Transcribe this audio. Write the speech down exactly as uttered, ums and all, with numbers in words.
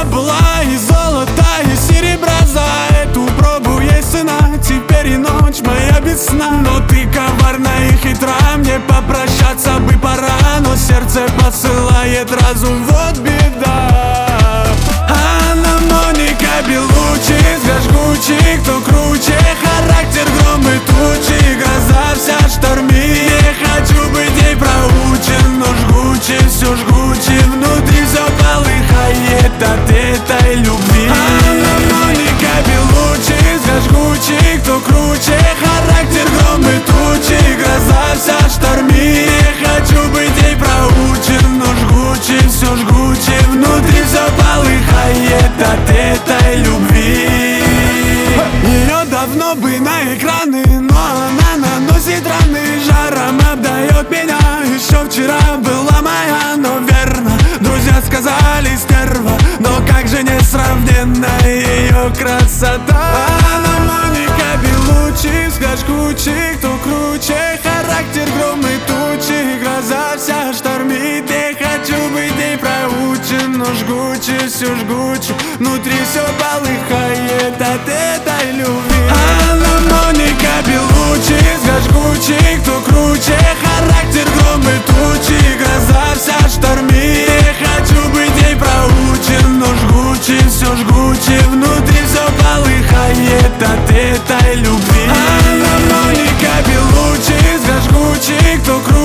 была из золота, и серебра. За эту пробу есть цена. Теперь и ночь моя без сна. Но ты коварна и хитра, мне попрощаться бы пора. Но сердце посылает разум, вот беда. Анна Моника Белуччи, жгучий, кто круче. Характер гром и тучи, гроза вся штормит. Не хочу быть ей проучен, но жгуче, все жгуче. Внутри все полыхает от этой любви. Анна Моника Белуччи, жгучий, кто круче. Характер гром и тучи, гроза вся штормит. Не хочу быть ей проучен, но жгуче, все жгуче. Внутри все полыхает от этой любви. Ее давно бы на экраны, но она наносит раны. Жаром обдает меня. Еще вчера была моя, но верно друзья сказали стерва. Но как же несравненна ее красота. Анна Моника Белуччи, жгучий, кто круче. Характер гром и тучи, гроза вся штормит. Не хочу быть ей проучен, но жгуче, все жгуче. Внутри все полыхает от этой любви. Анна Моника Белуччи, жгучий, кто круче. Характер гром и тучи, гроза вся штормит. Не хочу быть ей проучен, но жгуче, все жгуче. Внутри все полыхает от этой любви. Анна Моника Белуччи, жгучий, кто круче.